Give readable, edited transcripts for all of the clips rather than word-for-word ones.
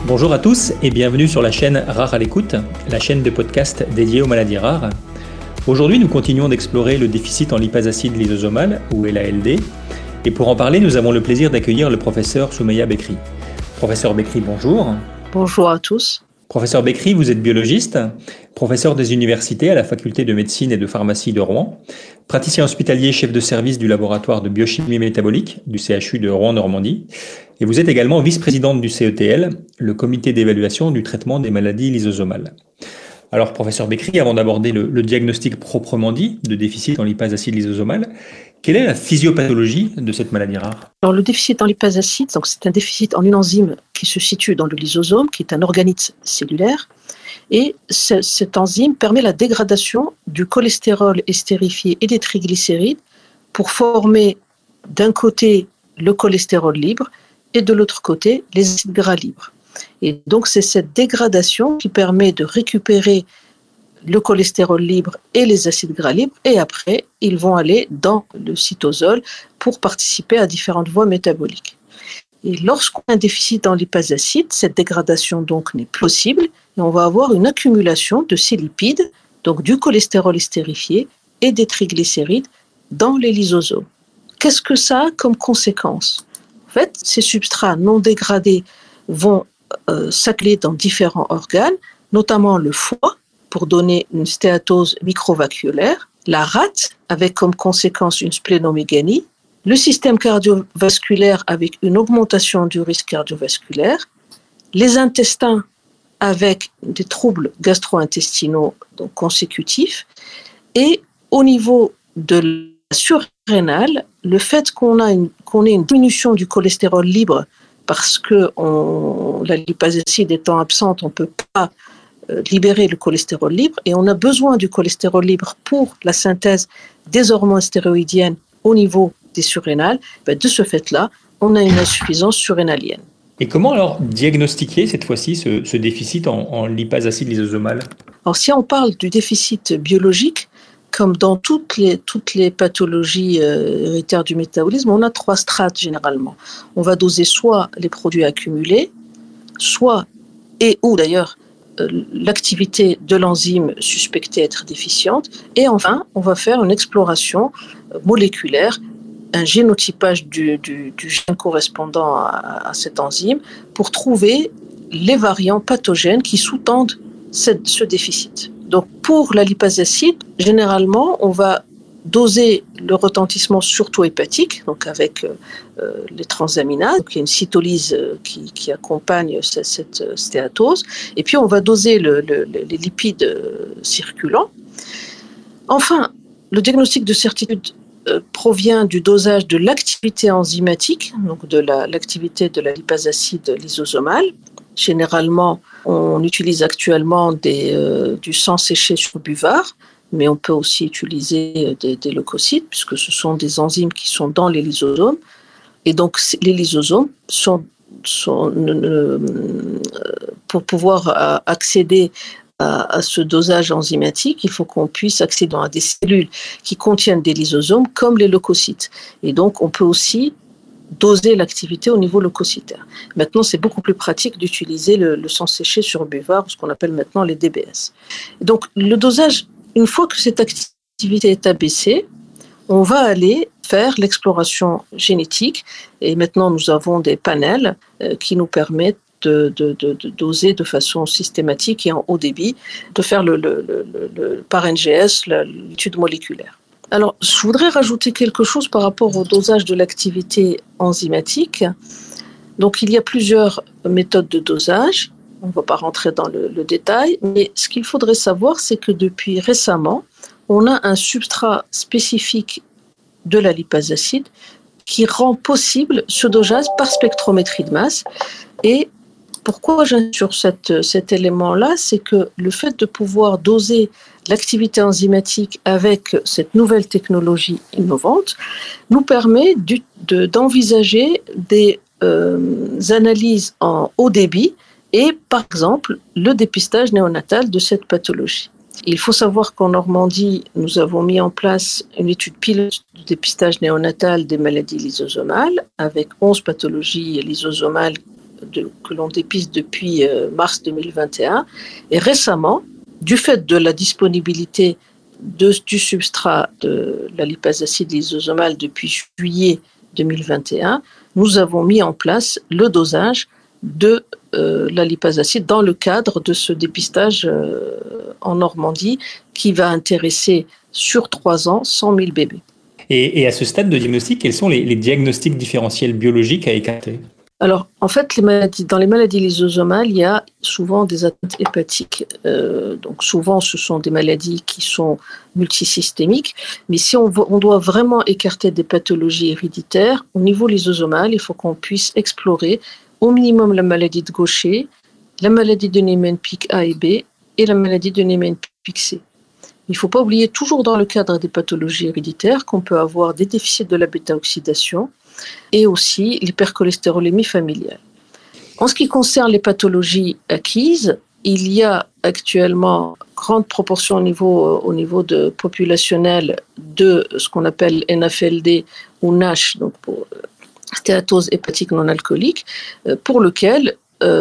Bonjour à tous et bienvenue sur la chaîne Rare à l'écoute, la chaîne de podcast dédiée aux maladies rares. Aujourd'hui, nous continuons d'explorer le déficit en lipase acide lysosomale, ou LALD. Et pour en parler, nous avons le plaisir d'accueillir le professeur Soumeya Bekri. Professeur Bekri, bonjour. Bonjour à tous. Professeur Bekri, vous êtes biologiste, professeur des universités à la faculté de médecine et de pharmacie de Rouen, praticien hospitalier chef de service du laboratoire de biochimie métabolique du CHU de Rouen-Normandie. Et vous êtes également vice-présidente du CETL, le comité d'évaluation du traitement des maladies lysosomales. Alors, professeur Bekri, avant d'aborder le diagnostic proprement dit de déficit en lipase acide lysosomale, quelle est la physiopathologie de cette maladie rare ? Alors, le déficit en lipase acide, donc c'est un déficit en une enzyme qui se situe dans le lysosome, qui est un organite cellulaire. Et cette enzyme permet la dégradation du cholestérol estérifié et des triglycérides pour former d'un côté le cholestérol libre et de l'autre côté les acides gras libres. Et donc c'est cette dégradation qui permet de récupérer le cholestérol libre et les acides gras libres, et après ils vont aller dans le cytosol pour participer à différentes voies métaboliques. Et lorsqu'on a un déficit en lipase acide, cette dégradation donc n'est plus possible et on va avoir une accumulation de ces lipides, donc du cholestérol estérifié et des triglycérides dans les lysosomes. Qu'est-ce que ça a comme conséquence ? En fait, ces substrats non dégradés vont s'accumuler dans différents organes, notamment le foie pour donner une stéatose microvasculaire, la rate avec comme conséquence une splénomégalie, le système cardiovasculaire avec une augmentation du risque cardiovasculaire, les intestins avec des troubles gastro-intestinaux donc consécutifs, et au niveau de la surrénale, le fait qu'on ait une diminution du cholestérol libre parce que la lipase acide étant absente, on ne peut pas libérer le cholestérol libre et on a besoin du cholestérol libre pour la synthèse des hormones stéroïdiennes au niveau des surrénales. De ce fait-là, on a une insuffisance surrénalienne. Et comment alors diagnostiquer cette fois-ci ce déficit en lipase acide lysosomale ? Alors si on parle du déficit biologique, comme dans toutes les pathologies héréditaires du métabolisme, on a 3 strates généralement. On va doser soit les produits accumulés, soit ou d'ailleurs l'activité de l'enzyme suspectée être déficiente, et enfin on va faire une exploration moléculaire, un génotypage du gène correspondant à cette enzyme pour trouver les variants pathogènes qui sous-tendent ce déficit. Donc pour la lipase acide, généralement on va doser le retentissement surtout hépatique, donc avec les transaminases. Donc il y a une cytolyse qui accompagne cette stéatose, et puis on va doser les lipides circulants. Enfin, le diagnostic de certitude provient du dosage de l'activité enzymatique, donc de l'activité de la lipase acide lysosomale. Généralement, on utilise actuellement du sang séché sur buvard, mais on peut aussi utiliser des leucocytes, puisque ce sont des enzymes qui sont dans les lysosomes. Et donc, les lysosomes pour pouvoir accéder à ce dosage enzymatique, il faut qu'on puisse accéder à des cellules qui contiennent des lysosomes, comme les leucocytes. Et donc, on peut aussi doser l'activité au niveau leucocytaire. Maintenant, c'est beaucoup plus pratique d'utiliser le sang séché sur buvard, ce qu'on appelle maintenant les DBS. Donc, le dosage, une fois que cette activité est abaissée, on va aller faire l'exploration génétique. Et maintenant, nous avons des panels qui nous permettent de doser de façon systématique et en haut débit, de faire par NGS l'étude moléculaire. Alors, je voudrais rajouter quelque chose par rapport au dosage de l'activité enzymatique. Donc, il y a plusieurs méthodes de dosage. On ne va pas rentrer dans le détail, mais ce qu'il faudrait savoir, c'est que depuis récemment, on a un substrat spécifique de la lipase acide qui rend possible ce dosage par spectrométrie de masse. Et pourquoi j'insiste sur cet élément-là, c'est que le fait de pouvoir doser l'activité enzymatique avec cette nouvelle technologie innovante nous permet d'envisager des analyses en haut débit et, par exemple, le dépistage néonatal de cette pathologie. Il faut savoir qu'en Normandie, nous avons mis en place une étude pilote de dépistage néonatal des maladies lysosomales avec 11 pathologies lysosomales que l'on dépiste depuis mars 2021. Et récemment, du fait de la disponibilité du substrat de la lipase acide lysosomale depuis juillet 2021, nous avons mis en place le dosage de la lipase acide dans le cadre de ce dépistage en Normandie qui va intéresser sur 3 ans 100 000 bébés. Et à ce stade de diagnostic, quels sont les diagnostics différentiels biologiques à écarter ? Alors, en fait, dans les maladies lysosomales, il y a souvent des atteintes hépatiques. Donc, souvent, ce sont des maladies qui sont multisystémiques. Mais si on doit vraiment écarter des pathologies héréditaires, au niveau lysosomal, il faut qu'on puisse explorer au minimum la maladie de Gaucher, la maladie de Niemann-Pick A et B et la maladie de Niemann-Pick C. Il ne faut pas oublier, toujours dans le cadre des pathologies héréditaires, qu'on peut avoir des déficits de la bêta-oxydation et aussi l'hypercholestérolémie familiale. En ce qui concerne les pathologies acquises, il y a actuellement grande proportion au niveau populationnel de ce qu'on appelle NAFLD ou NASH, donc pour stéatose hépatique non alcoolique, pour lequel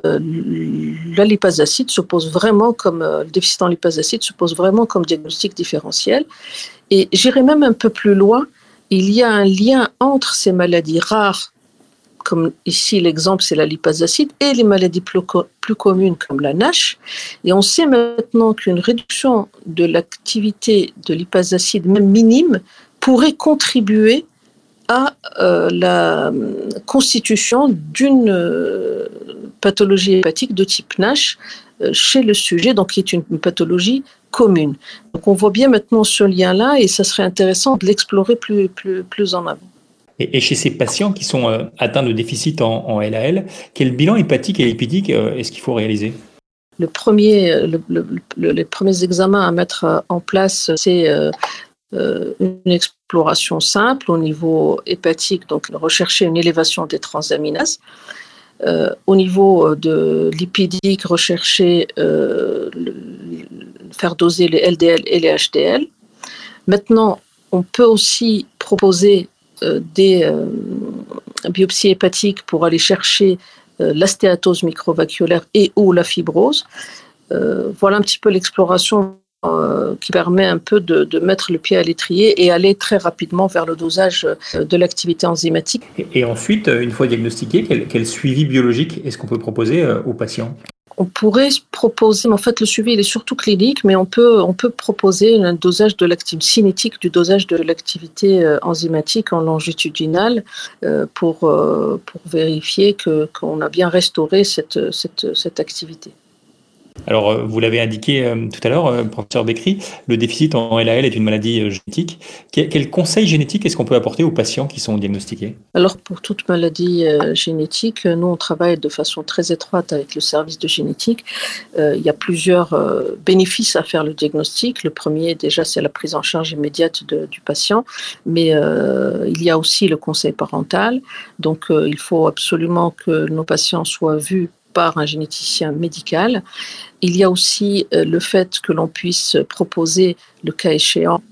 la lipase acide se pose vraiment le déficit en lipase acide se pose vraiment comme diagnostic différentiel. Et j'irai même un peu plus loin. Il y a un lien entre ces maladies rares, comme ici l'exemple c'est la lipase acide, et les maladies plus communes comme la NASH. Et on sait maintenant qu'une réduction de l'activité de lipase acide, même minime, pourrait contribuer à la constitution d'une pathologie hépatique de type NASH chez le sujet, donc qui est une pathologie commune. Donc on voit bien maintenant ce lien-là et ça serait intéressant de l'explorer plus en avant. Et chez ces patients qui sont atteints de déficit en LAL, quel bilan hépatique et lipidique est-ce qu'il faut réaliser ? Les premiers examens à mettre en place, c'est une exploration simple au niveau hépatique, donc rechercher une élévation des transaminases. Au niveau de lipidique, rechercher faire doser les LDL et les HDL. Maintenant, on peut aussi proposer des biopsies hépatiques pour aller chercher la stéatose microvasculaire et ou la fibrose. Voilà un petit peu l'exploration qui permet un peu de mettre le pied à l'étrier et aller très rapidement vers le dosage de l'activité enzymatique. Et ensuite, une fois diagnostiqué, quel suivi biologique est-ce qu'on peut proposer aux patients ? On pourrait proposer, en fait le suivi il est surtout clinique, mais on peut proposer un dosage de l'activité cinétique, du dosage de l'activité enzymatique en longitudinal pour vérifier qu'on a bien restauré cette activité. Alors, vous l'avez indiqué tout à l'heure, professeur Bekri, le déficit en LAL est une maladie génétique. Quel conseil génétique est-ce qu'on peut apporter aux patients qui sont diagnostiqués ? Alors, pour toute maladie génétique, nous, on travaille de façon très étroite avec le service de génétique. Il y a plusieurs bénéfices à faire le diagnostic. Le premier, déjà, c'est la prise en charge immédiate du patient, mais il y a aussi le conseil parental. Donc, il faut absolument que nos patients soient vus par un généticien médical. Il y a aussi le fait que l'on puisse proposer, le cas échéant,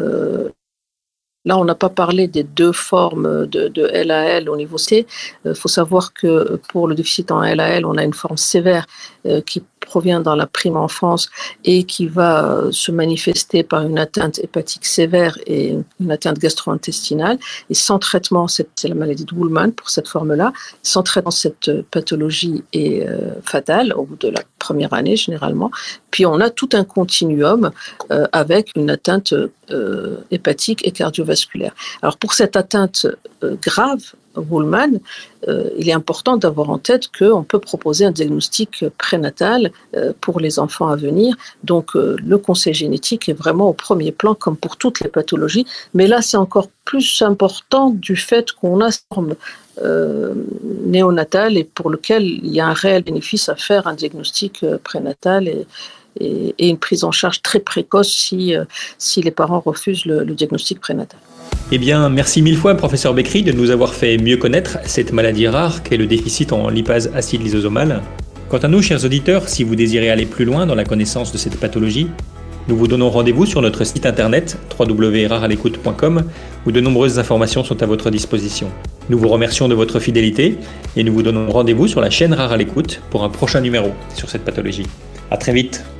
là on n'a pas parlé des 2 formes de LAL au niveau C. Il faut savoir que pour le déficit en LAL, on a une forme sévère qui provient dans la prime enfance et qui va se manifester par une atteinte hépatique sévère et une atteinte gastro-intestinale. Et sans traitement, c'est la maladie de Woolman pour cette forme-là, sans traitement, cette pathologie est fatale au bout de la première année généralement. Puis on a tout un continuum avec une atteinte hépatique et cardiovasculaire. Alors pour cette atteinte grave, Woolman, il est important d'avoir en tête qu'on peut proposer un diagnostic prénatal pour les enfants à venir. Donc le conseil génétique est vraiment au premier plan comme pour toutes les pathologies. Mais là, c'est encore plus important du fait qu'on a cette forme néonatale et pour lequel il y a un réel bénéfice à faire un diagnostic prénatal et une prise en charge très précoce si les parents refusent le diagnostic prénatal. Eh bien, merci 1000 fois, professeur Bekri, de nous avoir fait mieux connaître cette maladie rare qu'est le déficit en lipase acide lysosomale. Quant à nous, chers auditeurs, si vous désirez aller plus loin dans la connaissance de cette pathologie, nous vous donnons rendez-vous sur notre site internet www.rarealecoute.com où de nombreuses informations sont à votre disposition. Nous vous remercions de votre fidélité et nous vous donnons rendez-vous sur la chaîne Rare à l'écoute pour un prochain numéro sur cette pathologie. À très vite.